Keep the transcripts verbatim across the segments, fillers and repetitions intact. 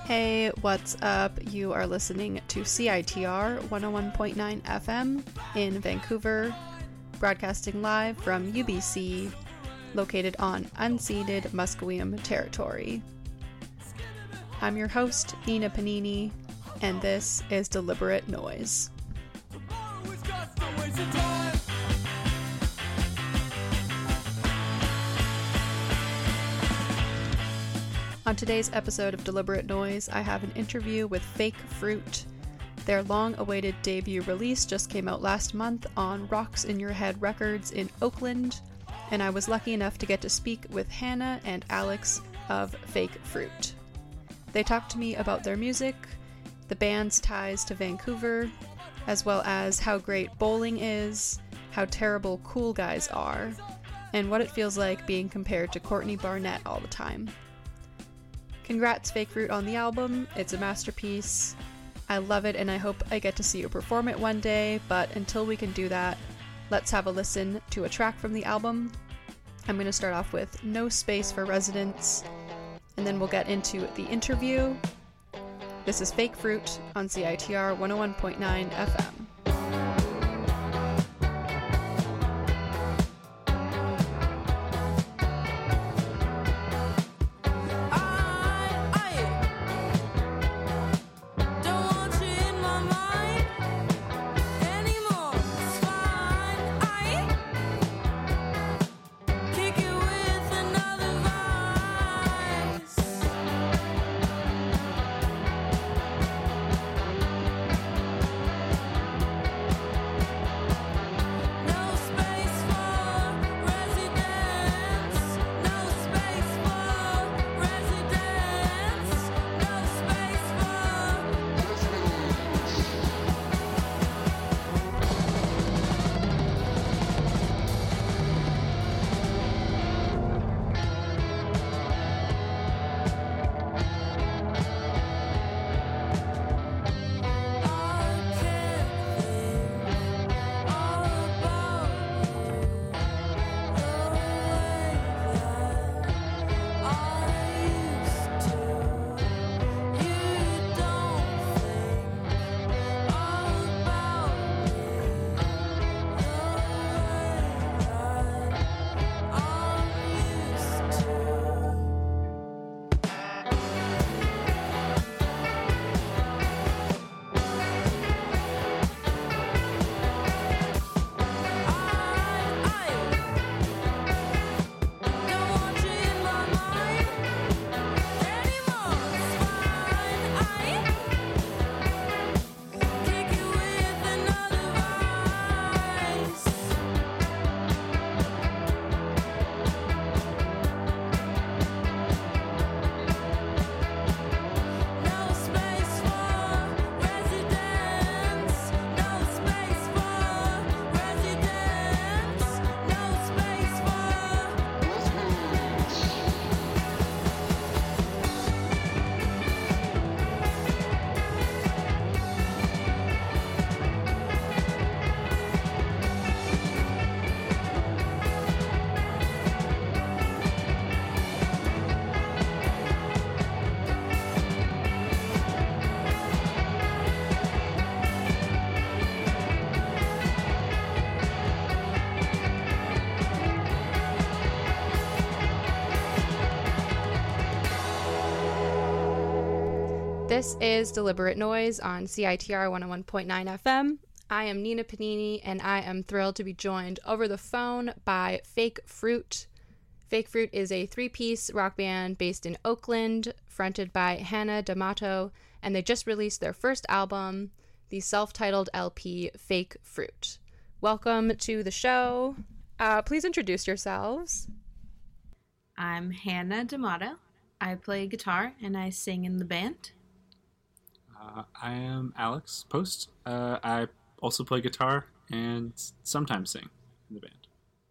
Hey, what's up? You are listening to C I T R one oh one point nine F M in Vancouver, broadcasting live from U B C, located on unceded Musqueam territory. I'm your host, Nina Panini, and this is Deliberate Noise. On today's episode of Deliberate Noise, I have an interview with Fake Fruit. Their long-awaited debut release just came out last month on Rocks in Your Head Records in Oakland, and I was lucky enough to get to speak with Hannah and Alex of Fake Fruit. They talked to me about their music, the band's ties to Vancouver, as well as how great bowling is, how terrible cool guys are, and what it feels like being compared to Courtney Barnett all the time. Congrats, Fake Fruit, on the album. It's a masterpiece. I love it, and I hope I get to see you perform it one day, but until we can do that, let's have a listen to a track from the album. I'm going to start off with No Space for Residents, and then we'll get into the interview. This is Fake Fruit on C I T R one oh one point nine F M. This is Deliberate Noise on C I T R one oh one point nine F M. I am Nina Panini, and I am thrilled to be joined over the phone by Fake Fruit. Fake Fruit is a three-piece rock band based in Oakland, fronted by Hannah D'Amato, and they just released their first album, the self-titled L P, Fake Fruit. Welcome to the show. Uh, please introduce yourselves. I'm Hannah D'Amato. I play guitar, and I sing in the band. Uh, I am Alex Post. Uh, I also play guitar and sometimes sing in the band.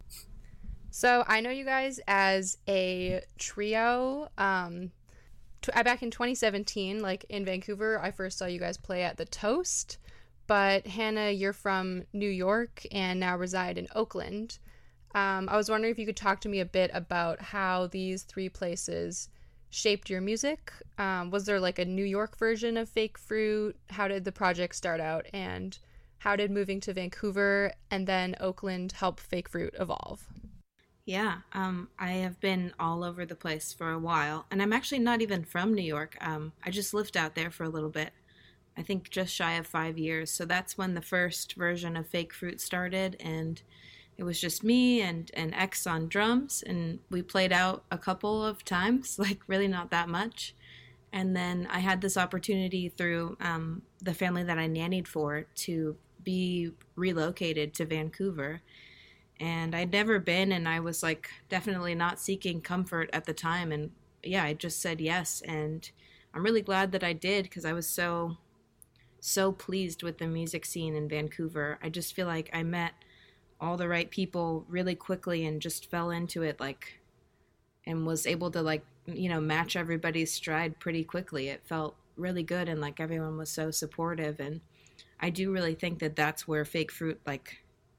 So I know you guys as a trio. Um, t- back in twenty seventeen, like in Vancouver, I first saw you guys play at the Toast. But Hannah, you're from New York and now reside in Oakland. Um, I was wondering if you could talk to me a bit about how these three places shaped your music. Um, was there like a New York version of Fake Fruit? How did the project start out, and how did moving to Vancouver and then Oakland help Fake Fruit evolve? Yeah, um, I have been all over the place for a while, and I'm actually not even from New York. Um, I just lived out there for a little bit. I think just shy of five years. So that's when the first version of Fake Fruit started, and it was just me and an ex on drums, and we played out a couple of times, like really not that much. And then I had this opportunity through um, the family that I nannied for to be relocated to Vancouver. And I'd never been, and I was like definitely not seeking comfort at the time. And yeah, I just said yes. And I'm really glad that I did, because I was so, so pleased with the music scene in Vancouver. I just feel like I met all the right people really quickly and just fell into it, like, and was able to, like, you know, match everybody's stride pretty quickly. It felt really good, and like everyone was so supportive. And I do really think that that's where Fake Fruit, like,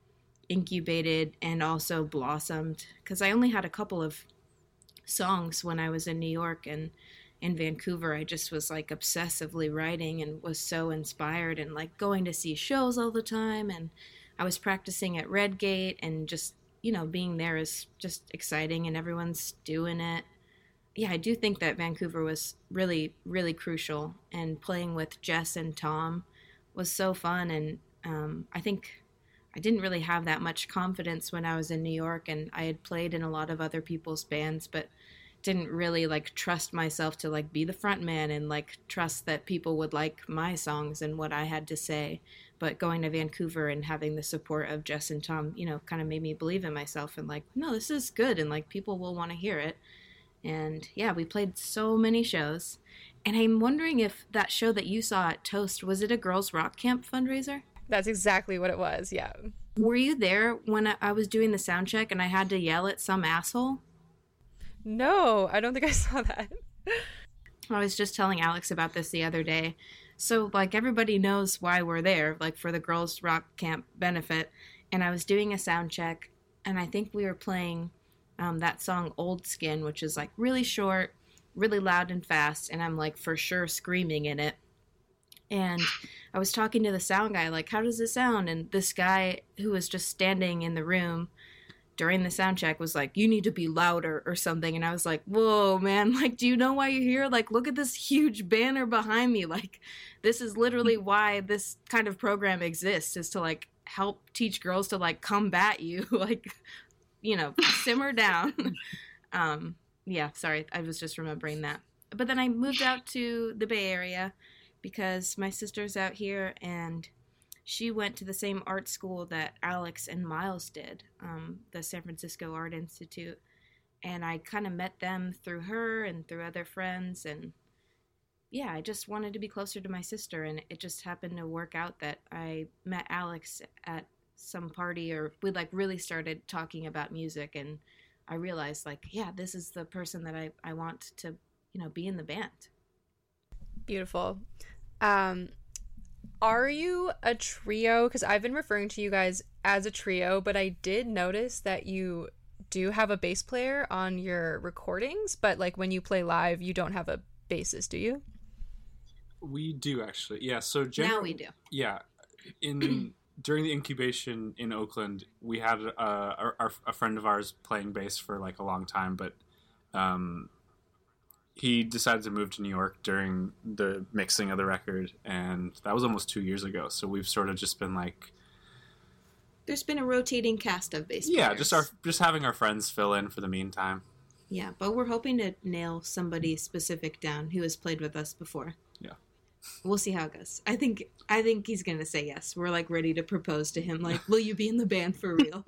incubated and also blossomed, because I only had a couple of songs when I was in New York, and in Vancouver I just was like obsessively writing and was so inspired, and like going to see shows all the time, and I was practicing at Redgate, and just, you know, being there is just exciting, and everyone's doing it. Yeah, I do think that Vancouver was really, really crucial, and playing with Jess and Tom was so fun. And um, I think I didn't really have that much confidence when I was in New York, and I had played in a lot of other people's bands, but didn't really like trust myself to like be the front man and like trust that people would like my songs and what I had to say. But going to Vancouver and having the support of Jess and Tom, you know, kind of made me believe in myself and like, no, this is good, and like people will want to hear it. And yeah, we played so many shows. And I'm wondering if that show that you saw at Toast, was it a Girls Rock Camp fundraiser? That's exactly what it was, yeah. Were you there when I was doing the sound check and I had to yell at some asshole? No, I don't think I saw that. I was just telling Alex about this the other day. So, like, everybody knows why we're there, like, for the Girls Rock Camp benefit. And I was doing a sound check, and I think we were playing um, that song Old Skin, which is, like, really short, really loud and fast, and I'm, like, for sure screaming in it. And I was talking to the sound guy, like, how does it sound? And this guy who was just standing in the room during the sound check was like, you need to be louder or something. And I was like, whoa, man, like, do you know why you're here? Like, look at this huge banner behind me. Like, this is literally why this kind of program exists, is to, like, help teach girls to, like, combat you. Like, you know, simmer down. um, yeah, sorry, I was just remembering that. But then I moved out to the Bay Area because my sister's out here, and she went to the same art school that Alex and Miles did, um, the San Francisco Art Institute. And I kind of met them through her and through other friends. And yeah, I just wanted to be closer to my sister. And it just happened to work out that I met Alex at some party, or we like really started talking about music. And I realized, like, yeah, this is the person that I, I want to, you know, be in the band. Beautiful. Um, Are you a trio? Because I've been referring to you guys as a trio, but I did notice that you do have a bass player on your recordings, but like when you play live, you don't have a bassist, do you? We do, actually. Yeah, so gener- now we do. Yeah, in during the incubation in Oakland, we had uh, our, our, a friend of ours playing bass for like a long time, but um, he decided to move to New York during the mixing of the record, and that was almost two years ago. So we've sort of just been like, there's been a rotating cast of bass yeah, players. just our just having our friends fill in for the meantime. Yeah, but we're hoping to nail somebody specific down who has played with us before. Yeah, we'll see how it goes. I think I think he's gonna say yes. We're like ready to propose to him. Like, will you be in the band for real?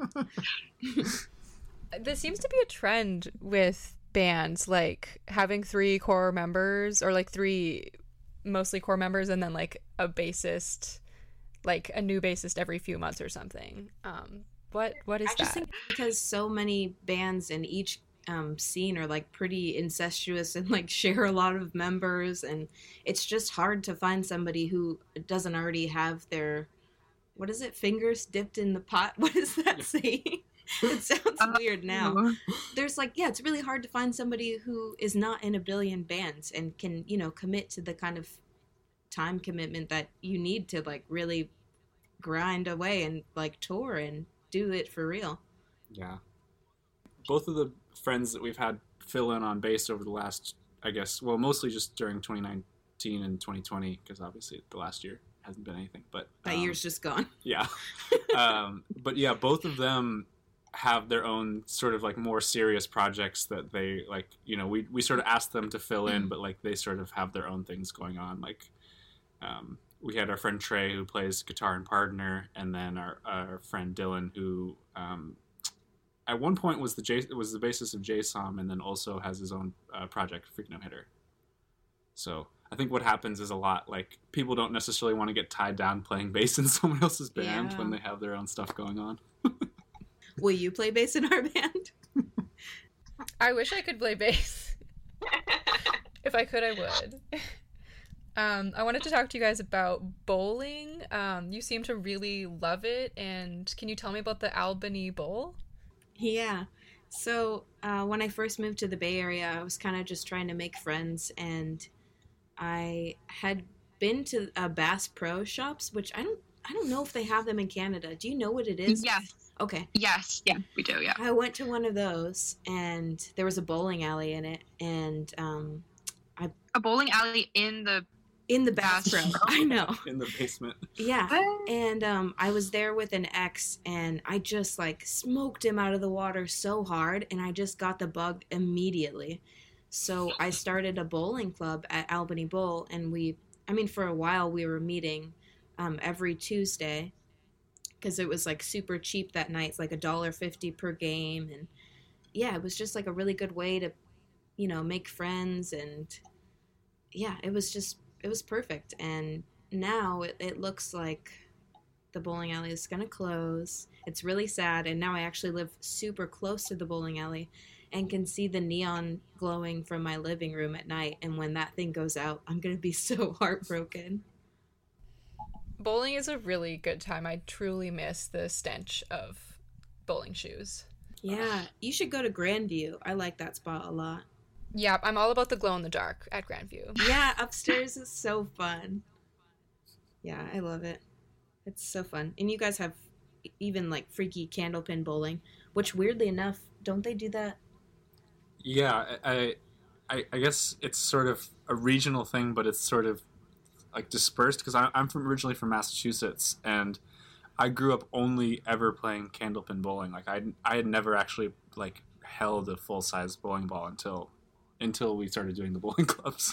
There seems to be a trend with bands, like having three core members, or like three mostly core members, and then like a bassist, like a new bassist every few months or something. Um, what what is I just that? think because so many bands in each um, scene are like pretty incestuous and like share a lot of members, and it's just hard to find somebody who doesn't already have their, what is it, fingers dipped in the pot? What does that say? It sounds weird now. There's like, yeah, it's really hard to find somebody who is not in a billion bands and can, you know, commit to the kind of time commitment that you need to like really grind away and like tour and do it for real. Yeah. Both of the friends that we've had fill in on bass over the last, I guess, well, mostly just during twenty nineteen and twenty twenty, because obviously the last year hasn't been anything, but that um, year's just gone. Yeah. um, but yeah, both of them have their own sort of like more serious projects that they like, you know, we, we sort of asked them to fill in, but like they sort of have their own things going on. Like, um, we had our friend Trey who plays guitar and partner, and then our, our friend Dylan who, um, at one point was the J was the bassist of J S O M, and then also has his own uh, project, Freak No Hitter. So I think what happens is a lot like people don't necessarily want to get tied down playing bass in someone else's band yeah. when they have their own stuff going on. Will you play bass in our band? I wish I could play bass. If I could, I would. Um, I wanted to talk to you guys about bowling. Um, you seem to really love it, and can you tell me about the Albany Bowl? Yeah. So uh, when I first moved to the Bay Area, I was kind of just trying to make friends, and I had been to uh, Bass Pro Shops, which I don't I don't know if they have them in Canada. Do you know what it is? Yes. Okay. Yes. Yeah, we do. Yeah. I went to one of those, and there was a bowling alley in it, and um, I a bowling alley in the in the Bass Pro. I know. In the basement. Yeah. And um, I was there with an ex, and I just like smoked him out of the water so hard, and I just got the bug immediately. So I started a bowling club at Albany Bowl, and we, I mean, for a while we were meeting um, every Tuesday because it was like super cheap that night. It's like a dollar fifty per game. And yeah, it was just like a really good way to, you know, make friends. And yeah, it was just, it was perfect. And now it, it looks like the bowling alley is going to close. It's really sad. And now I actually live super close to the bowling alley and can see the neon glowing from my living room at night. And when that thing goes out, I'm going to be so heartbroken. Bowling is a really good time. I truly miss the stench of bowling shoes. Yeah, you should go to Grandview. I like that spot a lot. Yeah, I'm all about the glow in the dark at Grandview. Yeah, upstairs is so fun. Yeah, I love it. It's so fun. And you guys have even like freaky candlepin bowling, which weirdly enough, don't they do that? Yeah, I, I, I guess it's sort of a regional thing, but it's sort of like dispersed because I'm from originally from Massachusetts, and I grew up only ever playing candlepin bowling. Like I, I had never actually like held a full size bowling ball until, until we started doing the bowling clubs.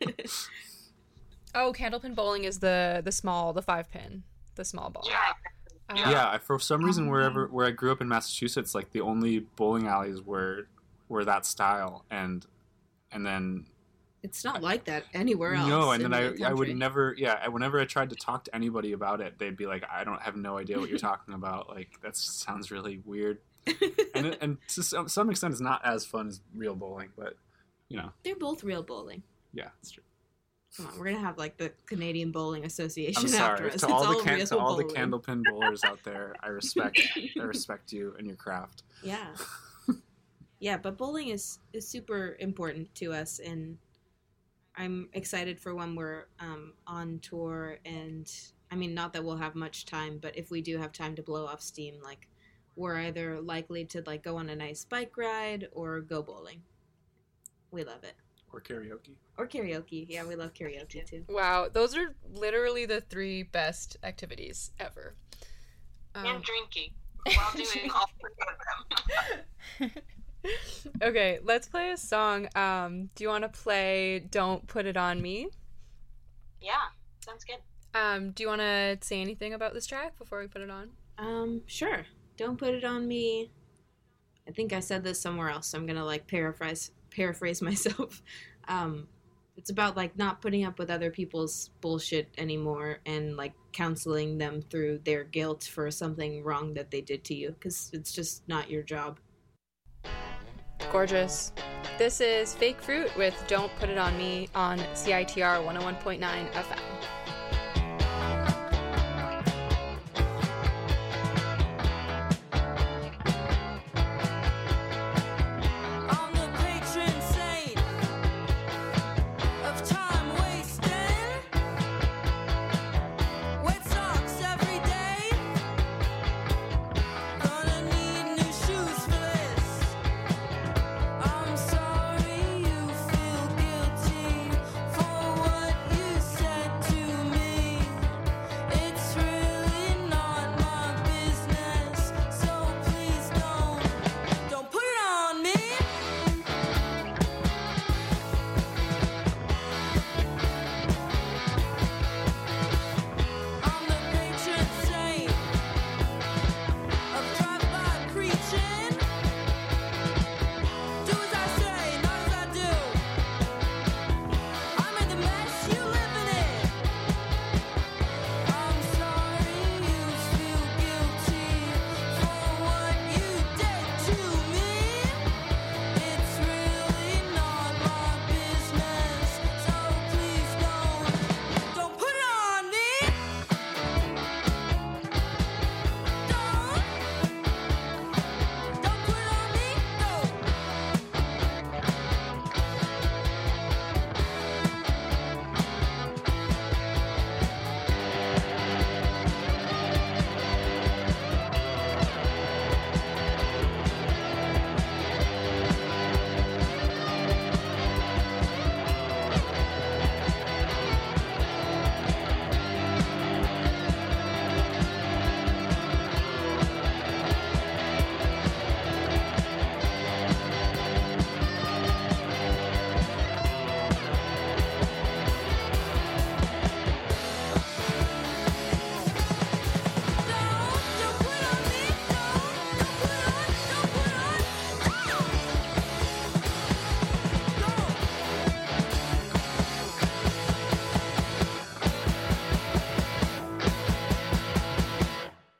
Oh, candlepin bowling is the the small, the five pin, the small ball. Yeah. Uh, Yeah, for some reason, wherever where I grew up in Massachusetts, like the only bowling alleys were were that style, and and then it's not like that anywhere else. No, and then the I I would never yeah. Whenever I tried to talk to anybody about it, they'd be like, I don't have no idea what you're talking about. Like that sounds really weird, and it, and to some, some extent, it's not as fun as real bowling, but you know, they're both real bowling. Yeah, it's true. Come on, we're gonna have like the Canadian Bowling Association I'm sorry. after us. To all, all the can- to all the bowling. candlepin bowlers out there, I respect I respect you and your craft. Yeah, yeah, but bowling is is super important to us, and I'm excited for when we're um, on tour. And I mean, not that we'll have much time, but if we do have time to blow off steam, like we're either likely to like go on a nice bike ride or go bowling. We love it. Or karaoke. Or karaoke. Yeah, we love karaoke too. Wow, those are literally the three best activities ever. Um, And drinking while doing all three of them. Okay, let's play a song. Um, do you want to play Don't Put It On Me? Yeah, sounds good. Um, do you want to say anything about this track before we put it on? Um, sure. Don't Put It On Me. I think I said this somewhere else, so I'm gonna like paraphrase paraphrase myself. Um, it's about like not putting up with other people's bullshit anymore and like counseling them through their guilt for something wrong that they did to you, because it's just not your job. Gorgeous. This is Fake Fruit with Don't Put It On Me on C I T R one oh one point nine F M.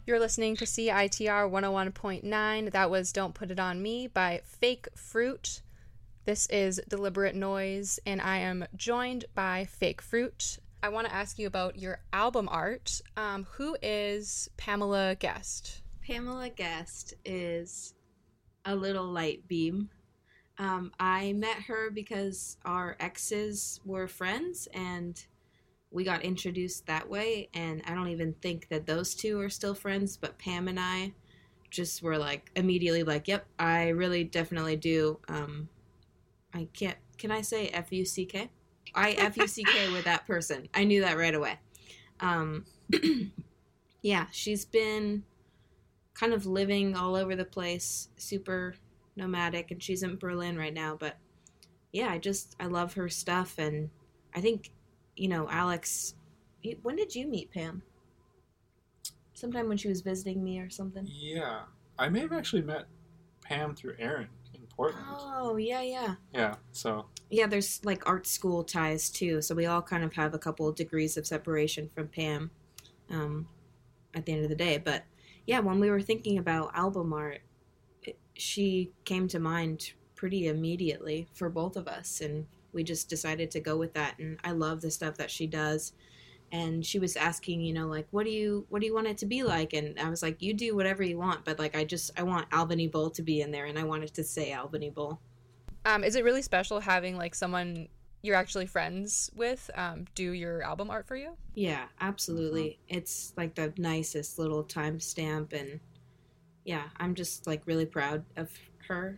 You're listening to C I T R one oh one point nine. That was Don't Put It On Me by Fake Fruit. This is Deliberate Noise, and I am joined by Fake Fruit. I want to ask you about your album art. Um, who is Pamela Guest? Pamela Guest is a little light beam. Um, I met her because our exes were friends, and we got introduced that way, and I don't even think that those two are still friends, but Pam and I just were like immediately like, yep, I really definitely do. Um, I can't, can I say F U C K? I F U C K with that person. I knew that right away. Um, yeah, she's been kind of living all over the place, super nomadic, and she's in Berlin right now, but yeah, I just, I love her stuff, and I think, you know, Alex, when did you meet Pam? Sometime when she was visiting me or something? Yeah. I may have actually met Pam through Aaron in Portland. Oh, yeah, yeah. Yeah, so. Yeah, there's like art school ties too, so we all kind of have a couple degrees of separation from Pam um, at the end of the day. But yeah, when we were thinking about album art, it, she came to mind pretty immediately for both of us, and we just decided to go with that. And I love the stuff that she does. And she was asking, you know, like, what do you, what do you want it to be like? And I was like, you do whatever you want, but like, I just, I want Albany Bowl to be in there, and I want it to say Albany Bowl. Um, is it really special having like someone you're actually friends with um, do your album art for you? Yeah, absolutely. Mm-hmm. It's like the nicest little timestamp, and yeah, I'm just like really proud of her.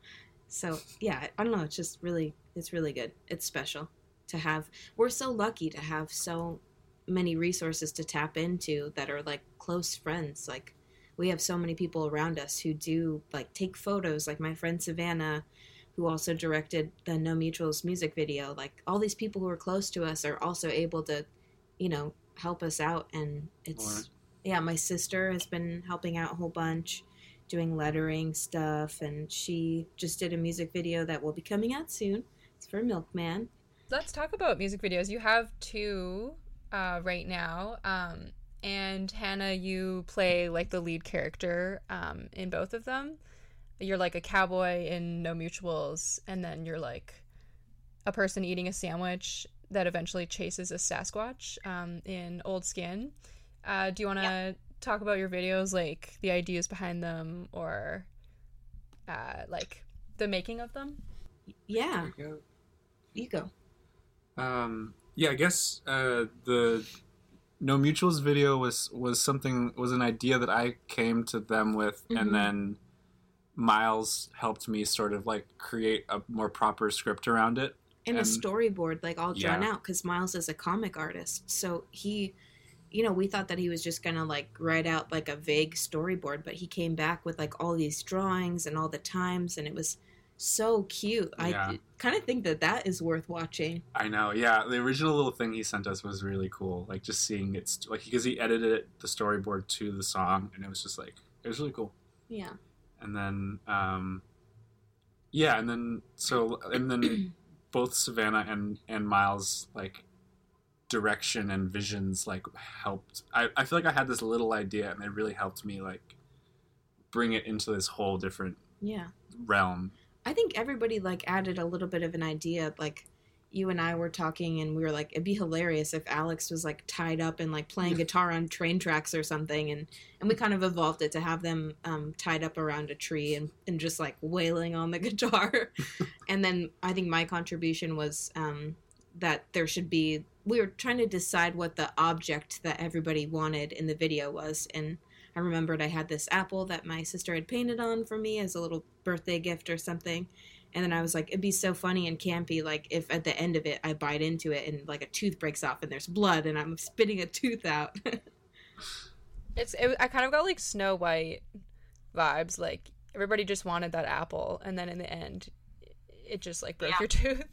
So yeah, I don't know. It's just really, it's really good. It's special to have. We're so lucky to have so many resources to tap into that are like close friends. Like we have so many people around us who do like take photos, like my friend Savannah, who also directed the No Mutuals music video. Like all these people who are close to us are also able to, you know, help us out. And it's, right. Yeah, my sister has been helping out a whole bunch, doing lettering stuff, and she just did a music video that will be coming out soon. It's for Milkman. Let's talk about music videos. You have two uh, right now, um, and Hannah, you play like the lead character um, in both of them. You're like a cowboy in No Mutuals, and then you're like a person eating a sandwich that eventually chases a Sasquatch um, in Old Skin. Uh, do you want to yeah. talk about your videos, like the ideas behind them, or uh, like the making of them? Yeah. You go. Um, yeah, I guess uh, the No Mutuals video was, was something, was an idea that I came to them with, mm-hmm. and then Miles helped me sort of like create a more proper script around it. And, and a storyboard, like all drawn yeah. out, because Miles is a comic artist. So he, you know, we thought that he was just going to like write out like a vague storyboard, but he came back with like all these drawings and all the times, and it was so cute. Yeah. I kind of think that that is worth watching. I know, yeah. The original little thing he sent us was really cool. Like just seeing it, like because he edited it, the storyboard to the song, and it was just like, it was really cool. Yeah. And then, um, yeah, and then, so, and then both Savannah and, and Miles, like, direction and visions, like, helped. I, I feel like I had this little idea, and it really helped me, like, bring it into this whole different yeah. realm. I think everybody, like, added a little bit of an idea, like, you and I were talking, and we were like, it'd be hilarious if Alex was like tied up and like playing guitar on train tracks or something, and and we kind of evolved it to have them um tied up around a tree and and just like wailing on the guitar. And then I think my contribution was um that there should be, we were trying to decide what the object that everybody wanted in the video was, and I remembered I had this apple that my sister had painted on for me as a little birthday gift or something. And then I was like, it'd be so funny and campy, like, if at the end of it, I bite into it and, like, a tooth breaks off and there's blood and I'm spitting a tooth out. it's it, I kind of got, like, Snow White vibes. Like, everybody just wanted that apple. And then in the end, it just, like, broke yeah. your tooth.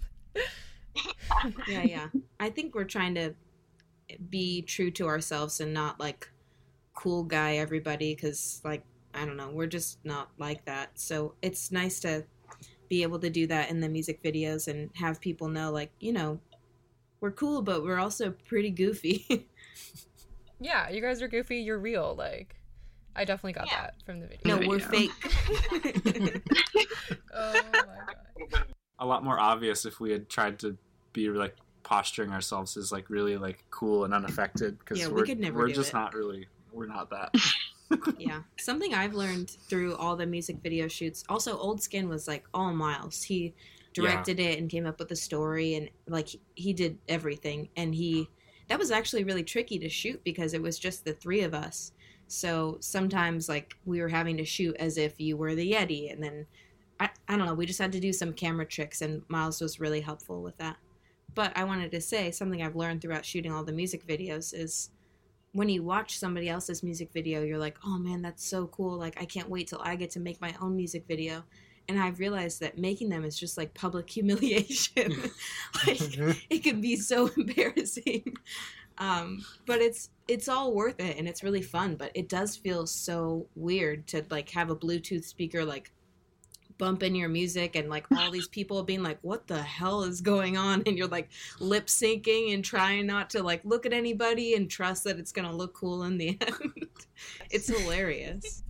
yeah, yeah. I think we're trying to be true to ourselves and not, like, cool guy everybody. Because, like, I don't know, we're just not like that. So it's nice to be able to do that in the music videos and have people know, like, you know, we're cool, but we're also pretty goofy. Yeah, you guys are goofy, you're real. Like, I definitely got Yeah. that from the video. No, we're Video. fake. Oh my god. A lot more obvious if we had tried to be like posturing ourselves as like really like cool and unaffected, because Yeah, we we're, could never we're do just it. not really, we're not that. Yeah. Something I've learned through all the music video shoots. Also, Old Skin was like all Miles. He directed it and came up with the story, and like he, he did everything. And he that was actually really tricky to shoot because it was just the three of us. So sometimes like we were having to shoot as if you were the Yeti, and then I, I don't know, we just had to do some camera tricks, and Miles was really helpful with that. But I wanted to say something I've learned throughout shooting all the music videos is when you watch somebody else's music video, you're like, oh man, that's so cool. Like, I can't wait till I get to make my own music video. And I've realized that making them is just like public humiliation. Like, it can be so embarrassing. Um, but it's it's all worth it, and it's really fun. But it does feel so weird to like have a Bluetooth speaker like bump in your music, and like all these people being like, what the hell is going on? And you're like lip syncing and trying not to like look at anybody and trust that it's gonna look cool in the end. It's hilarious.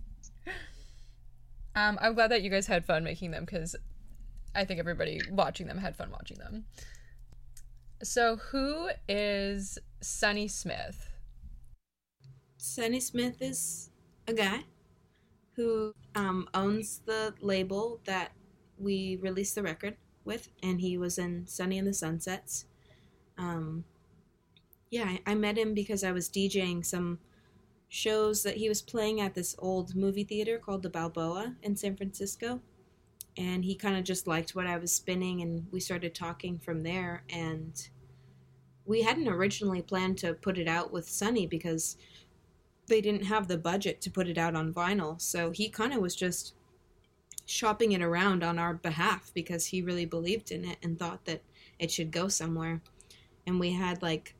Um, I'm glad that you guys had fun making them, because I think everybody watching them had fun watching them. So who is Sonny Smith? Sonny Smith is a guy who um, owns the label that we released the record with, and he was in Sunny and the Sunsets. Um, yeah, I, I met him because I was DJing some shows that he was playing at this old movie theater called the Balboa in San Francisco, and he kind of just liked what I was spinning, and we started talking from there. And we hadn't originally planned to put it out with Sunny because they didn't have the budget to put it out on vinyl, so he kind of was just shopping it around on our behalf because he really believed in it and thought that it should go somewhere. And we had like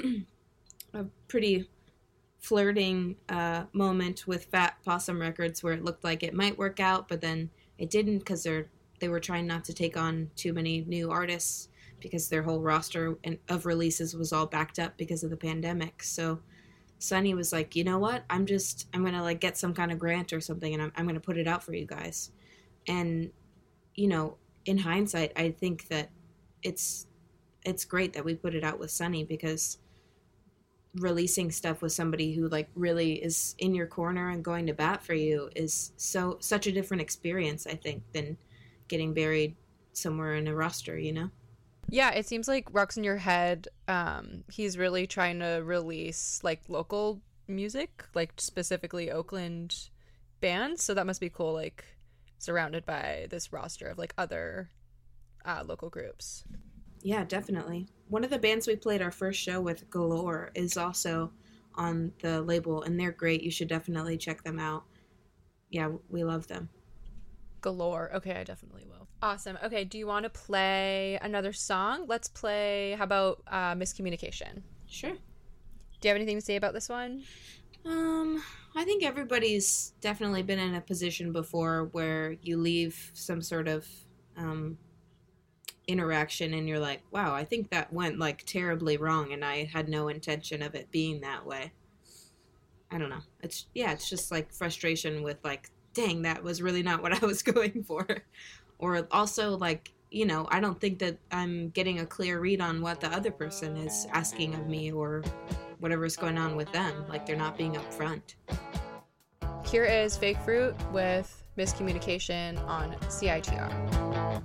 a pretty flirting uh, moment with Fat Possum Records where it looked like it might work out, but then it didn't because they're they were trying not to take on too many new artists because their whole roster of releases was all backed up because of the pandemic. So Sonny was like, you know what? I'm just, I'm going to like get some kind of grant or something, and I'm, I'm going to put it out for you guys. And, you know, in hindsight, I think that it's, it's great that we put it out with Sonny, because releasing stuff with somebody who like really is in your corner and going to bat for you is so, such a different experience, I think, than getting buried somewhere in a roster, you know? Yeah, it seems like Rocks in Your Head, um, he's really trying to release, like, local music, like, specifically Oakland bands, so that must be cool, like, surrounded by this roster of, like, other uh, local groups. Yeah, definitely. One of the bands we played our first show with, Galore, is also on the label, and they're great. You should definitely check them out. Yeah, we love them. Galore. Okay, I definitely will. Awesome. Okay, do you want to play another song? Let's play, how about uh, Miscommunication? Sure. Do you have anything to say about this one? Um, I think everybody's definitely been in a position before where you leave some sort of um, interaction and you're like, wow, I think that went like terribly wrong and I had no intention of it being that way. I don't know. It's, yeah, it's just like frustration with like, dang, that was really not what I was going for. Or also, like, you know, I don't think that I'm getting a clear read on what the other person is asking of me or whatever's going on with them. Like, they're not being upfront. Here is Fake Fruit with Miscommunication on C I T R.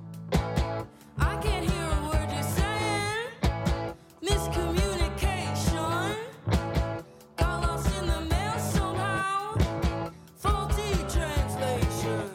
I can't hear a word you're saying. Miscommunication. Got lost in the mail somehow. Faulty translation.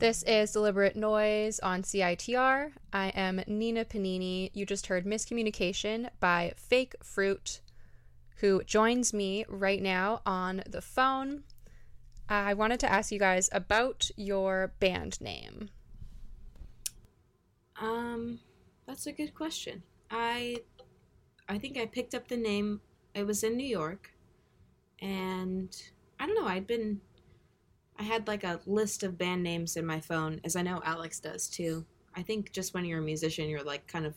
This is Deliberate Noise on C I T R. I am Nina Panini. You just heard Miscommunication by Fake Fruit, who joins me right now on the phone. I wanted to ask you guys about your band name. Um, that's a good question. I, I think I picked up the name. It was in New York, and I don't know. I'd been, I had like a list of band names in my phone, as I know Alex does too. I think just when you're a musician, you're like kind of,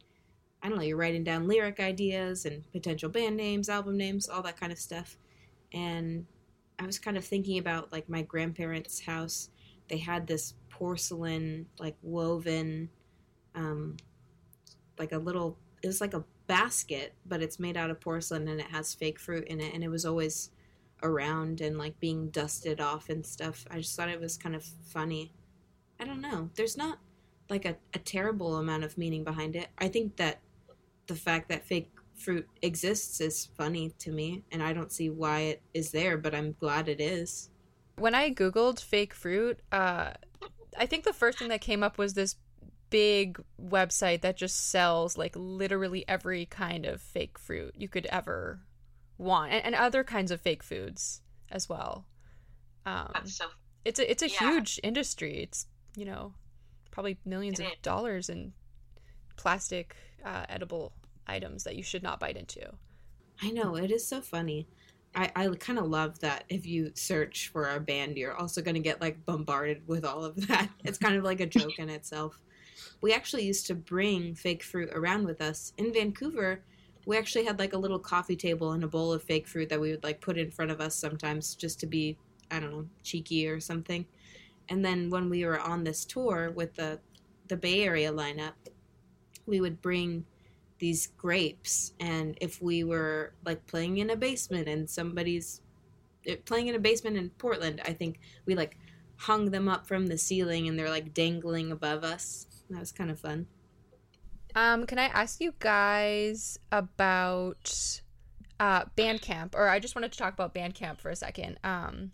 I don't know, you're writing down lyric ideas and potential band names, album names, all that kind of stuff. And I was kind of thinking about like my grandparents' house. They had this porcelain, like woven, um, like a little, it was like a basket, but it's made out of porcelain and it has fake fruit in it. And it was always around and like being dusted off and stuff. I just thought it was kind of funny. I don't know. There's not like a, a terrible amount of meaning behind it. I think that the fact that fake fruit exists is funny to me, and I don't see why it is there, but I'm glad it is. When I Googled fake fruit, uh, I think the first thing that came up was this big website that just sells like literally every kind of fake fruit you could ever want, and, and other kinds of fake foods as well. Um, That's so. it's a it's a Yeah. huge industry. It's, you know, probably millions It of is. dollars in plastic uh, edible items that you should not bite into. I know, it is so funny. I, I kind of love that if you search for our band, you're also going to get like bombarded with all of that. It's kind of like a joke in itself. We actually used to bring fake fruit around with us. In Vancouver, we actually had like a little coffee table and a bowl of fake fruit that we would like put in front of us sometimes just to be, I don't know, cheeky or something. And then when we were on this tour with the, the Bay Area lineup, we would bring these grapes, and if we were like playing in a basement and somebody's eh, playing in a basement in Portland, I think we like hung them up from the ceiling and they're like dangling above us. That was kind of fun. Um, can I ask you guys about uh, Bandcamp? Or I just wanted to talk about Bandcamp for a second. Um,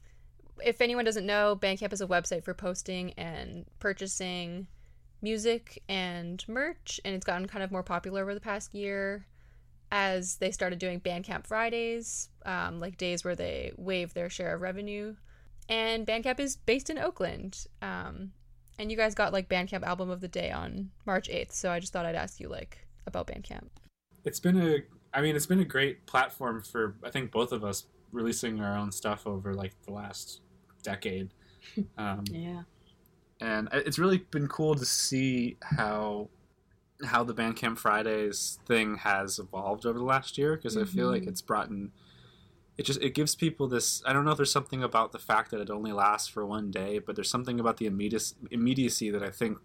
if anyone doesn't know, Bandcamp is a website for posting and purchasing music and merch, and it's gotten kind of more popular over the past year as they started doing Bandcamp Fridays, um, like days where they waive their share of revenue. And Bandcamp is based in Oakland. Um, and you guys got like Bandcamp Album of the Day on March eighth, so I just thought I'd ask you like about Bandcamp. It's been a, I mean, it's been a great platform for, I think, both of us releasing our own stuff over like the last decade. Um, Yeah. and it's really been cool to see how how the Bandcamp Fridays thing has evolved over the last year, because I feel like it's brought in, it just, it gives people this, I don't know if there's something about the fact that it only lasts for one day, but there's something about the immediacy, immediacy that I think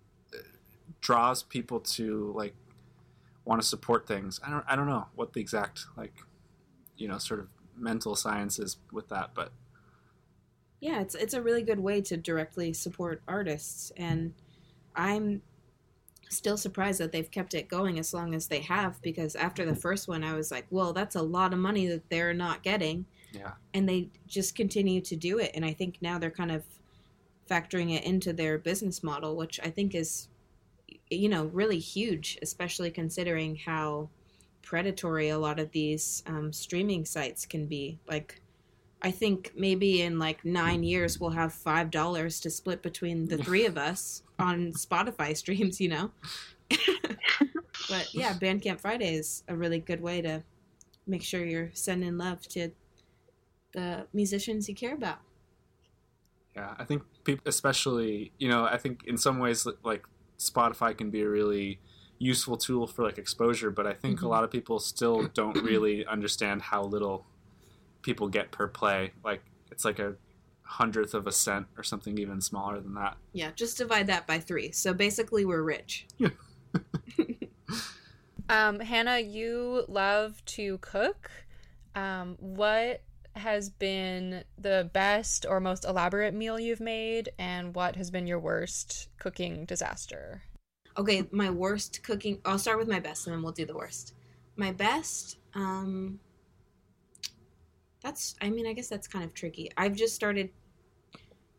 draws people to like want to support things. I don't I don't know what the exact like, you know, sort of mental science is with that, but Yeah, it's it's a really good way to directly support artists, and I'm still surprised that they've kept it going as long as they have, because after the first one I was like, well, that's a lot of money that they're not getting. yeah. And they just continue to do it, and I think now they're kind of factoring it into their business model, which I think is, you know, really huge, especially considering how predatory a lot of these um, streaming sites can be. Like, I think maybe in like nine years we'll have five dollars to split between the three of us on Spotify streams, you know. But yeah, Bandcamp Friday is a really good way to make sure you're sending love to the musicians you care about. Yeah, I think people, especially, you know, I think in some ways like Spotify can be a really useful tool for like exposure, but I think Mhm. a lot of people still don't really understand how little people get per play. Like it's like a hundredth of a cent or something even smaller than that. Yeah, just divide that by three. So basically we're rich. Um, Hannah, you love to cook. Um, what has been the best or most elaborate meal you've made, and what has been your worst cooking disaster? Okay, my worst cooking, I'll start with my best and then we'll do the worst. My best, um, that's, I mean, I guess that's kind of tricky. I've just started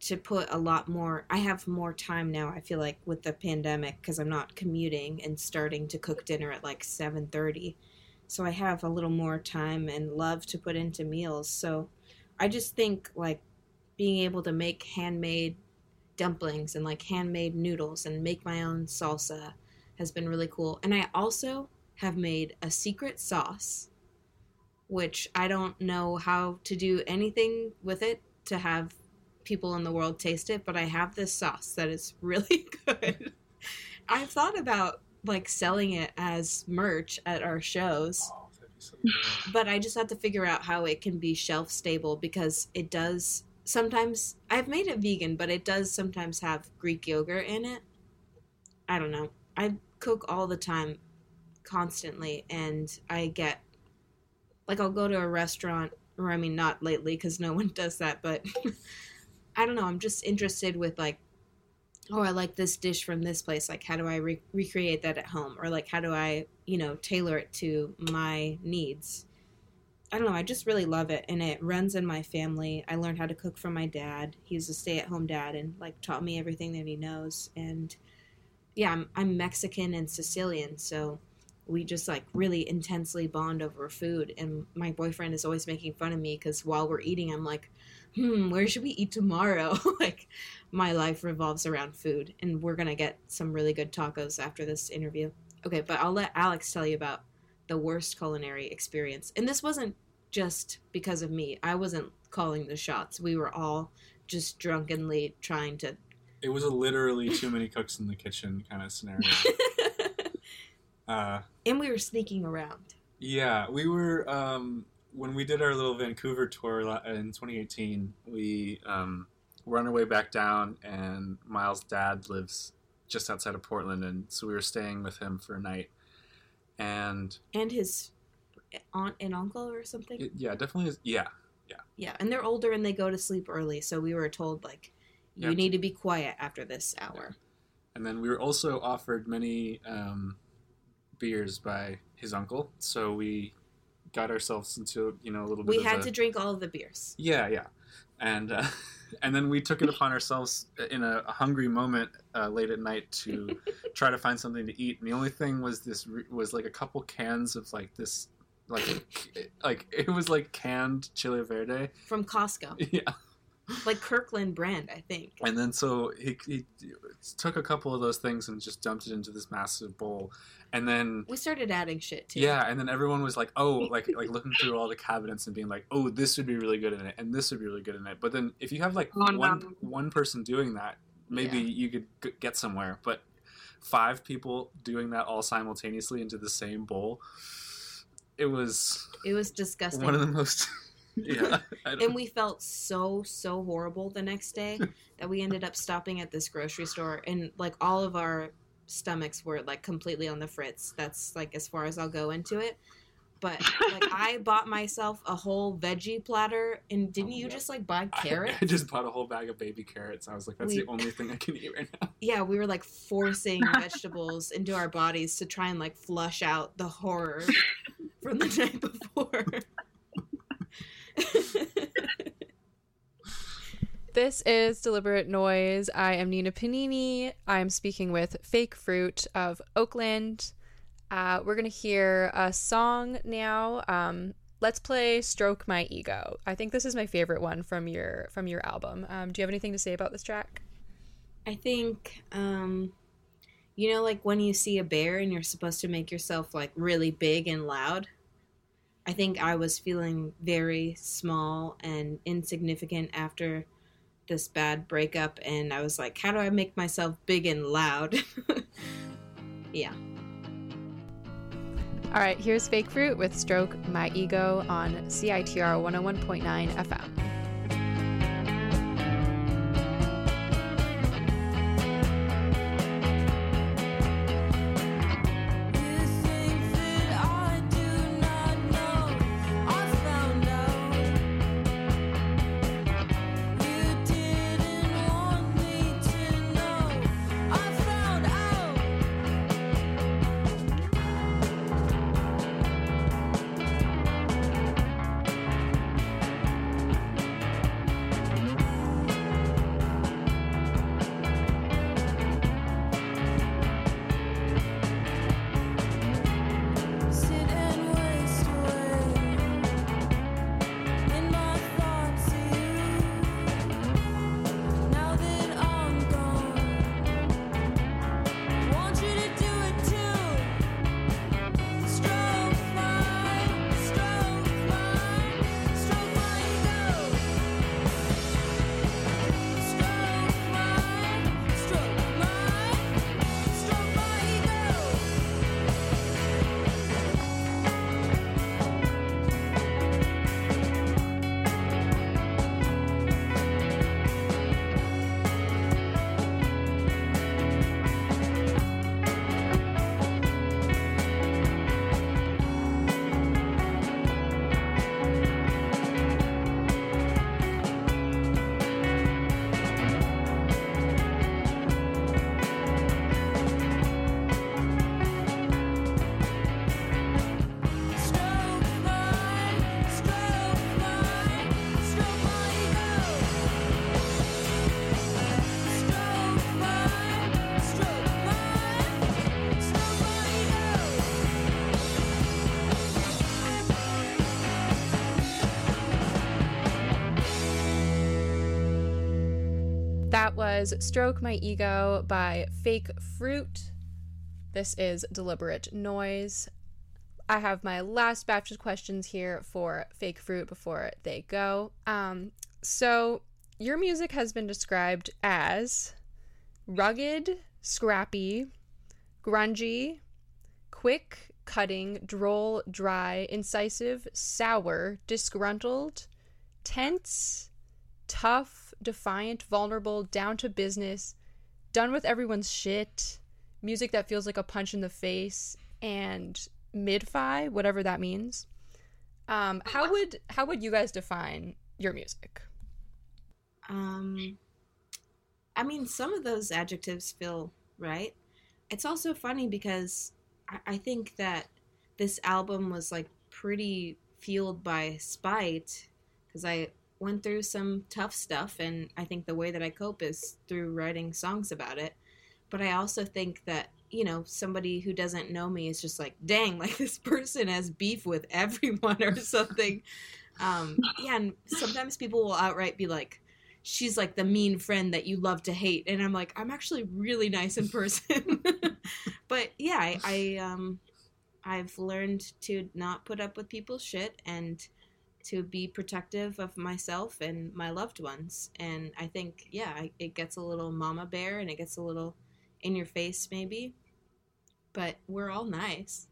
to put a lot more. I have more time now, I feel like, with the pandemic, because I'm not commuting and starting to cook dinner at like seven thirty. So I have a little more time and love to put into meals. So I just think like being able to make handmade dumplings and like handmade noodles and make my own salsa has been really cool. And I also have made a secret sauce, which I don't know how to do anything with it to have people in the world taste it, but I have this sauce that is really good. I've thought about like selling it as merch at our shows, Oh, that'd be so good. but I just have to figure out how it can be shelf stable, because it does sometimes, I've made it vegan, but it does sometimes have Greek yogurt in it. I don't know. I cook all the time, constantly, and I get, like, I'll go to a restaurant, or I mean, not lately, because no one does that, but I don't know, I'm just interested with, like, oh, I like this dish from this place, like, how do I re- recreate that at home, or, like, how do I, you know, tailor it to my needs? I don't know, I just really love it, and it runs in my family. I learned how to cook from my dad. He's a stay-at-home dad, and, like, taught me everything that he knows, and, yeah, I'm, I'm Mexican and Sicilian, so we just, like, really intensely bond over food, and my boyfriend is always making fun of me, because while we're eating, I'm like, hmm, where should we eat tomorrow? Like, my life revolves around food, and we're gonna get some really good tacos after this interview. Okay, but I'll let Alex tell you about the worst culinary experience. And this wasn't just because of me. I wasn't calling the shots. We were all just drunkenly trying to... It was a literally too many cooks in the kitchen kind of scenario. uh, and we were sneaking around. yeah, we were... Um, when we did our little Vancouver tour la- in twenty eighteen, we um, were on our way back down, and Miles' dad lives just outside of Portland, and so we were staying with him for a night. And And his aunt and uncle or something? it, yeah, definitely, is, yeah, Yeah, and they're older and they go to sleep early, so we were told, like, you Yep. need to be quiet after this hour. And then we were also offered many um, beers by his uncle, so we got ourselves into, you know, a little bit We of had a... to drink all of the beers. Yeah, yeah. And uh, and then we took it upon ourselves in a, a hungry moment uh, late at night to try to find something to eat. And the only thing was this re- was like a couple cans of like this, like, like it was like canned chile verde. From Costco. Yeah. Like Kirkland brand, I think. And then so he, he took a couple of those things and just dumped it into this massive bowl. And then We started adding shit, too. yeah, and then everyone was like, oh, like like looking through all the cabinets and being like, oh, this would be really good in it, and this would be really good in it. But then if you have like Oh, no. one one person doing that, maybe Yeah. you could g- get somewhere. But five people doing that all simultaneously into the same bowl, it was It was disgusting. one of the most. Yeah, I don't, And we felt so, so horrible the next day that we ended up stopping at this grocery store, and, like, all of our stomachs were, like, completely on the fritz. That's, like, as far as I'll go into it. But, like, I bought myself a whole veggie platter, and didn't you just, like, buy carrots? I, I just bought a whole bag of baby carrots. I was like, that's We- the only thing I can eat right now. Yeah, we were, like, forcing vegetables into our bodies to try and, like, flush out the horror from the night before. This is Deliberate Noise. I am Nina Panini. I'm speaking with Fake Fruit of Oakland. Uh, we're going to hear a song now. Um, let's play Stroke My Ego. I think this is my favorite one from your from your album. Um, do you have anything to say about this track? I think, um, you know, like when you see a bear and you're supposed to make yourself, like, really big and loud? I think I was feeling very small and insignificant after this bad breakup, and I was like, how do I make myself big and loud? Yeah. All right, here's Fake Fruit with Stroke My Ego on C I T R one oh one point nine F M. You think that I do not know? I found out you didn't want me to know. I found out. was Stroke My Ego by Fake Fruit. This is Deliberate Noise. I have my last batch of questions here for Fake Fruit before they go. Um, so, your music has been described as rugged, scrappy, grungy, quick, cutting, droll, dry, incisive, sour, disgruntled, tense, tough, defiant, vulnerable, down to business, done with everyone's shit, music that feels like a punch in the face, and mid-fi, whatever that means. Um, how would how would you guys define your music? Um, I mean, some of those adjectives feel right. It's also funny because I, I think that this album was like pretty fueled by spite, because I went through some tough stuff, and I think the way that I cope is through writing songs about it. But I also think that, you know, somebody who doesn't know me is just like, dang, like this person has beef with everyone or something. Um, yeah, and sometimes people will outright be like, she's like the mean friend that you love to hate. And I'm like, I'm actually really nice in person. But yeah, I, I um, I've learned to not put up with people's shit and to be protective of myself and my loved ones. And I think, yeah, I, it gets a little mama bear and it gets a little in your face maybe, but we're all nice.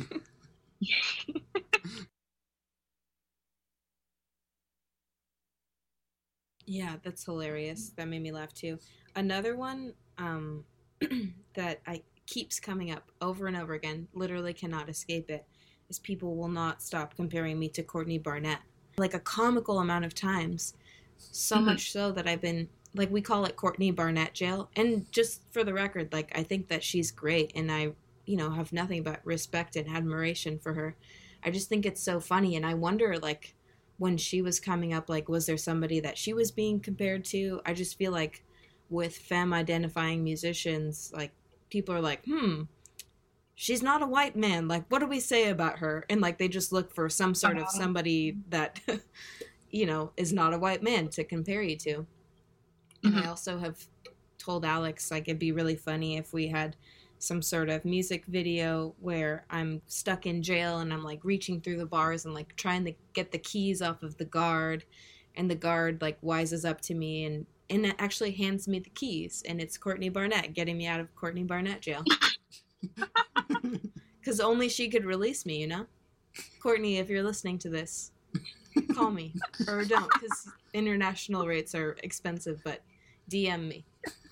Yeah, that's hilarious. That made me laugh too. Another one um, that I keeps coming up over and over again, literally cannot escape it, is people will not stop comparing me to Courtney Barnett. Like a comical amount of times. So Mhm. much so that I've been, like, we call it Courtney Barnett jail. And just for the record, like, I think that she's great, and I, you know, have nothing but respect and admiration for her. I just think it's so funny, and I wonder, like, when she was coming up, like, was there somebody that she was being compared to? I just feel like with femme-identifying musicians, like, people are like, hmm, she's not a white man. Like, what do we say about her? And, like, they just look for some sort of somebody that, you know, is not a white man to compare you to. And I also have told Alex, like, it'd be really funny if we had some sort of music video where I'm stuck in jail and I'm, like, reaching through the bars and, like, trying to get the keys off of the guard. And the guard, like, wises up to me and, and it actually hands me the keys. And it's Courtney Barnett getting me out of Courtney Barnett jail. Because only she could release me, you know? Courtney, if you're listening to this, call me. Or don't, because international rates are expensive, but D M me.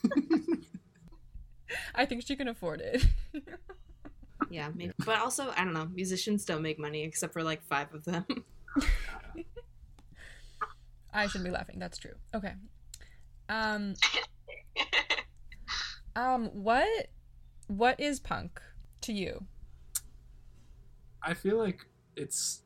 I think she can afford it. Yeah, maybe. But also, I don't know, musicians don't make money except for like five of them. I shouldn't be laughing. That's true. Okay. Um. Um. What? What is punk to you? I feel like it's.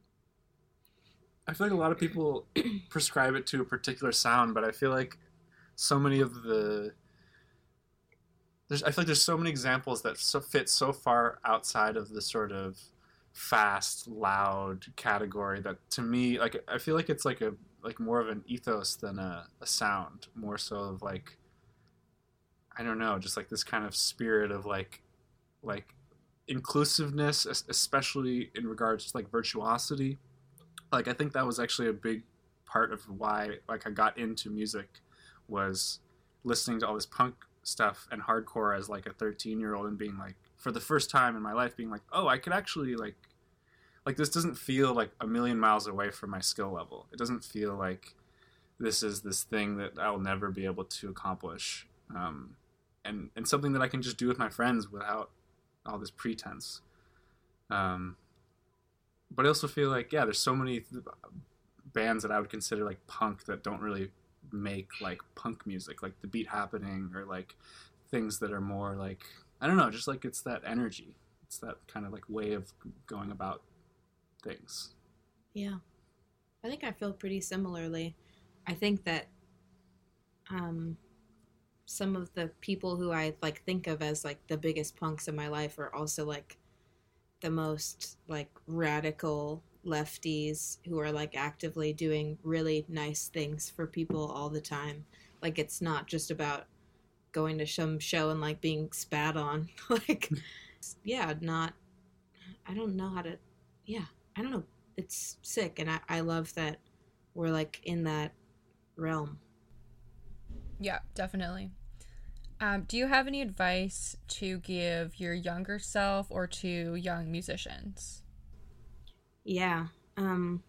I feel like a lot of people prescribe it to a particular sound, but I feel like so many of the. There's, I feel like there's so many examples that so fit so far outside of the sort of fast, loud category that to me, like, I feel like it's like a like more of an ethos than a, a sound, more so of like, I don't know, just like this kind of spirit of like, like inclusiveness, es- especially in regards to like virtuosity. Like, I think that was actually a big part of why like I got into music, was listening to all this punk stuff and hardcore as like a thirteen year old and being like, for the first time in my life, being like, oh, I could actually like like this doesn't feel like a million miles away from my skill level. It doesn't feel like this is this thing that I'll never be able to accomplish, um, and and something that I can just do with my friends without all this pretense. Um, but I also feel like, yeah, there's so many th- bands that I would consider like punk that don't really make like punk music, like The Beat Happening, or like things that are more like, I don't know, just like it's that energy, it's that kind of like way of going about things. Yeah. I think I feel pretty similarly. I think that um, some of the people who I like think of as like the biggest punks in my life are also like the most like radical lefties who are like actively doing really nice things for people all the time. Like, it's not just about going to some show and like being spat on. Like, yeah, not, I don't know how to, yeah, I don't know. It's sick. And I, I love that we're like in that realm. Yeah, definitely. Um, do you have any advice to give your younger self or to young musicians? Yeah. Um,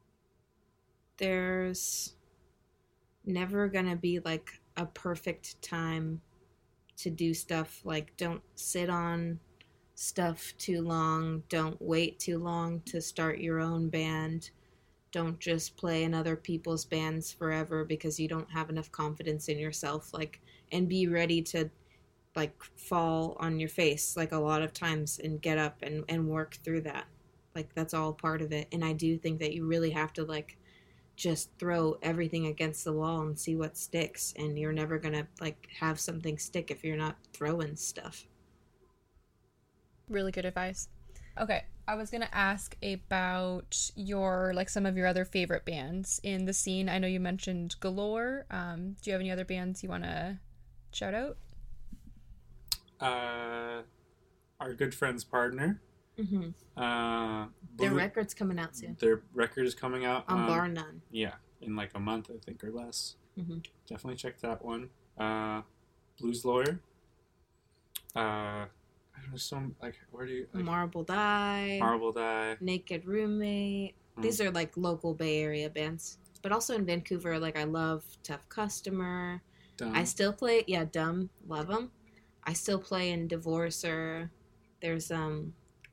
there's never gonna be like a perfect time to do stuff. Like, don't sit on stuff too long. Don't wait too long to start your own band. Don't just play in other people's bands forever because you don't have enough confidence in yourself. Like, and be ready to like fall on your face like a lot of times and get up and, and work through that. Like, that's all part of it. And I do think that you really have to like just throw everything against the wall and see what sticks. And you're never gonna like have something stick if you're not throwing stuff. Really good advice. Okay, I was gonna ask about your like some of your other favorite bands in the scene. I know you mentioned Galore. Um, do you have any other bands you want to shout out? Uh, our good friend's Partner. Mm-hmm. Uh, Their Blue- record's coming out soon. Their record is coming out On um, Bar None. Yeah, in like a month, I think, or less. Mm-hmm. Definitely check that one. Uh, Blues Lawyer. Uh, I don't know, some like where do you like, Marble Die. Marble Die. Naked Roommate. Mm. These are like local Bay Area bands. But also in Vancouver, like I love Tough Customer. Dumb. I still play, yeah, Dumb, love them. I still play in Divorcer. There's um,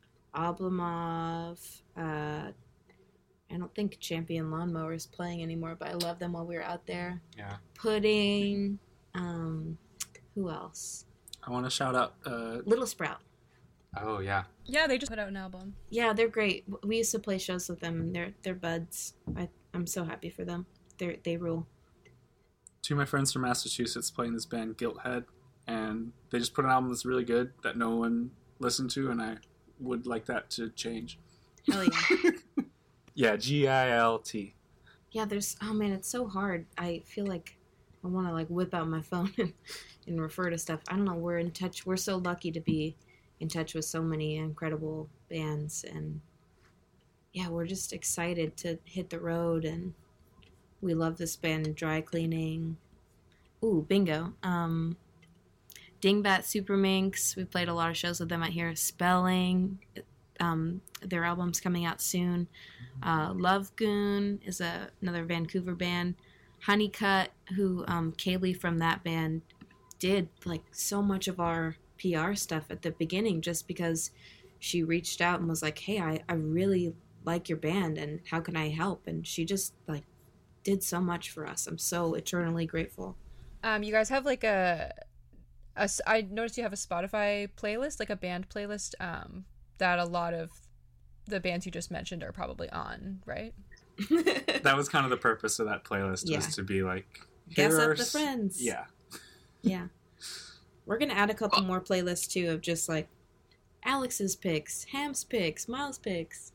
Oblomov. Uh, I don't think Champion Lawnmower is playing anymore, but I love them while we were out there. Yeah. Pudding. Um, who else? I want to shout out. Uh, Little Sprout. oh yeah. Yeah, they just put out an album. Yeah, they're great. We used to play shows with them. They're they're buds. I I'm so happy for them. They they rule. Two of my friends from Massachusetts play in this band Guilt Head, and they just put an album that's really good that no one listened to, and I would like that to change. Hell yeah. Yeah, G I L T. Yeah, there's oh man, it's so hard. I feel like I want to like whip out my phone and, and refer to stuff. I don't know. We're in touch. We're so lucky to be in touch with so many incredible bands, and yeah, we're just excited to hit the road. And we love this band, Dry Cleaning. Ooh, bingo. Um, Dingbat Superminx. We played a lot of shows with them out here. Spelling. Um, their album's coming out soon. Uh, Love Goon is a, another Vancouver band. Honeycut, who um, Kaylee from that band did like so much of our P R stuff at the beginning just because she reached out and was like, hey, I, I really like your band and how can I help? And she just like did so much for us. I'm so eternally grateful. Um, you guys have like a, a s- I noticed you have a Spotify playlist, like a band playlist, um, that a lot of the bands you just mentioned are probably on, right? That was kind of the purpose of that playlist, Yeah. was to be like, Guess here up are the s- friends. Yeah. Yeah. We're going to add a couple more playlists too of just like Alex's picks, Ham's picks, Miles' picks.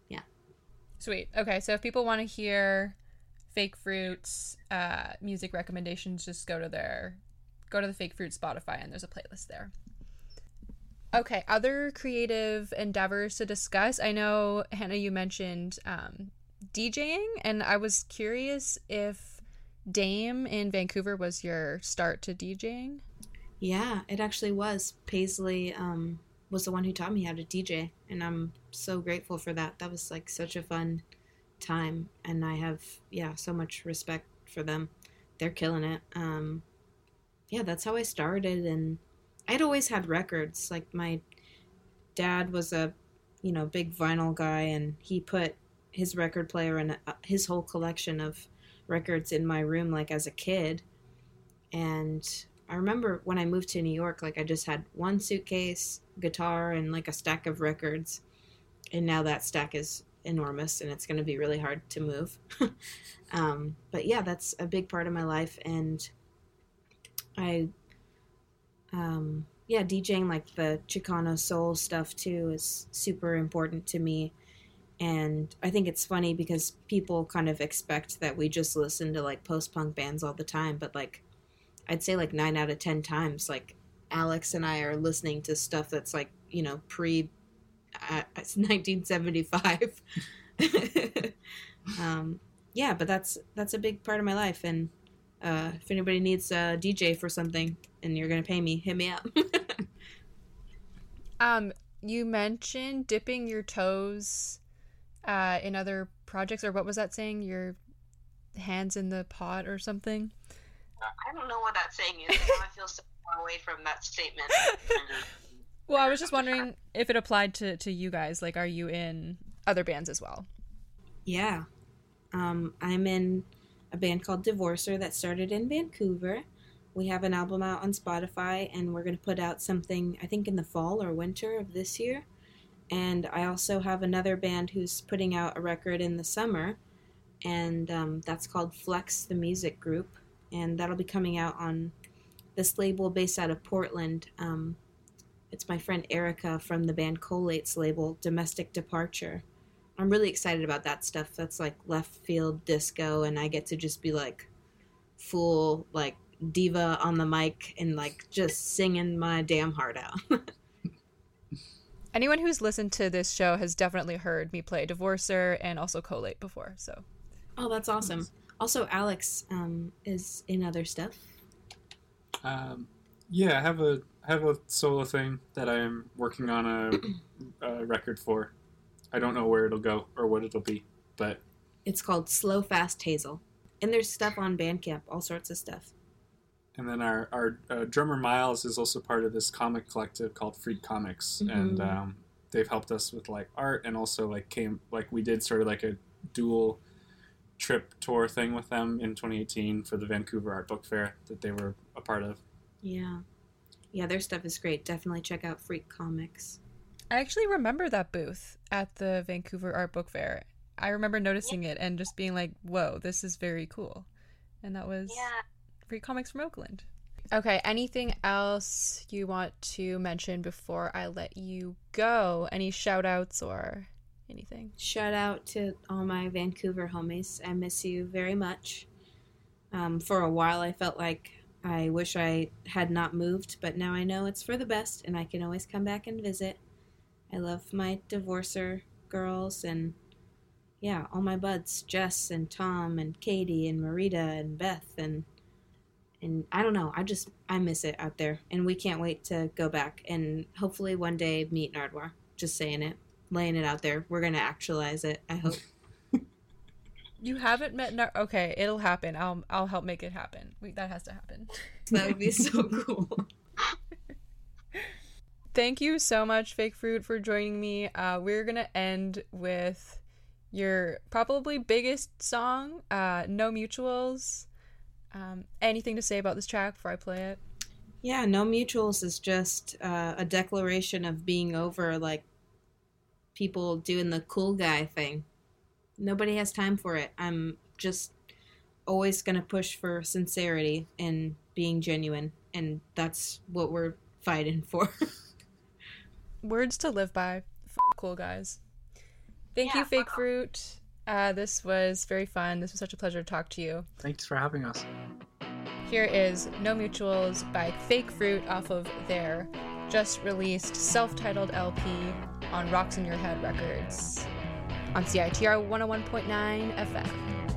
Sweet. Okay, so if people want to hear Fake Fruits uh, music recommendations, just go to their go to the Fake Fruit Spotify and there's a playlist there. Okay, other creative endeavors to discuss. I know, Hannah, you mentioned um, DJing, and I was curious if Dame in Vancouver was your start to DJing. Yeah, it actually was. Paisley um, was the one who taught me how to D J, and I'm so grateful for that. That was like such a fun time, and I have, yeah, so much respect for them. They're killing it. Um, yeah, that's how I started, and I'd always had records. Like my dad was a, you know, big vinyl guy, and he put his record player and uh, his whole collection of records in my room, like as a kid, and I remember when I moved to New York, like I just had one suitcase, guitar, and like a stack of records. And now that stack is enormous and it's going to be really hard to move. um, but yeah, that's a big part of my life. And I, um, yeah, DJing like the Chicano soul stuff too is super important to me. And I think it's funny because people kind of expect that we just listen to like post-punk bands all the time. But like, I'd say like nine out of ten times, like Alex and I are listening to stuff that's like, you know, pre uh, nineteen seventy-five. um, yeah, but that's that's a big part of my life. And uh, if anybody needs a D J for something and you're gonna pay me, hit me up. Um, you mentioned dipping your toes uh, in other projects, or what was that saying? Your hands in the pot or something? I don't know what that saying is. Now I feel so far away from that statement. Well, I was just wondering if it applied to, to you guys. Like, are you in other bands as well? Yeah. Um, I'm in a band called Divorcer that started in Vancouver. We have an album out on Spotify, and we're going to put out something, I think, in the fall or winter of this year. And I also have another band who's putting out a record in the summer, and um, that's called Flex the Music Group. And that'll be coming out on this label based out of Portland. Um, it's my friend Erica from the band Collate's label, Domestic Departure. I'm really excited about that stuff. That's like left field disco, and I get to just be like full like diva on the mic and like just singing my damn heart out. Anyone who's listened to this show has definitely heard me play Divorcer and also Collate before, so. Oh, that's awesome. Also, Alex um, is in other stuff. Um, yeah, I have a I have a solo thing that I'm working on a, a record for. I don't know where it'll go or what it'll be, but It's called Slow Fast Hazel. And there's stuff on Bandcamp, all sorts of stuff. and then our our uh, drummer Miles is also part of this comic collective called Freak Comics, Mhm. and um, they've helped us with like art and also like came like we did sort of like a dual trip tour thing with them in twenty eighteen for the Vancouver Art Book Fair that they were a part of. Yeah. Yeah, their stuff is great. Definitely check out Freak Comics. I actually remember that booth at the Vancouver Art Book Fair. I remember noticing it and just being like, whoa, this is very cool. And that was Yeah. Free Comics from Oakland. Okay, anything else you want to mention before I let you go? Any shout outs or anything? Shout out to all my Vancouver homies. I miss you very much. Um, for a while, I felt like I wish I had not moved, but now I know it's for the best, and I can always come back and visit. I love my Divorcer girls, and yeah, all my buds, Jess and Tom and Katie and Marita and Beth, and and I don't know, I just, I miss it out there, and we can't wait to go back, and hopefully one day meet Nardwar. Just saying it, laying it out there. We're going to actualize it, I hope. You haven't met Nar- okay, it'll happen. I'll I'll help make it happen. We, that has to happen. That would be so cool. Thank you so much, Fake Fruit, for joining me. Uh, we're gonna end with your probably biggest song, uh, No Mutuals. Um, anything to say about this track before I play it? Yeah, No Mutuals is just uh, a declaration of being over, like, people doing the cool guy thing. Nobody has time for it. I'm just always going to push for sincerity and being genuine, and that's what we're fighting for. Words to live by. F- cool guys. Thank Yeah, you, Fake fuck 'em. Fruit. Uh, this was very fun. This was such a pleasure to talk to you. Thanks for having us. Here is No Mutuals by Fake Fruit off of their just released self-titled L P on Rocks in Your Head Records on C I T R one oh one point nine F M.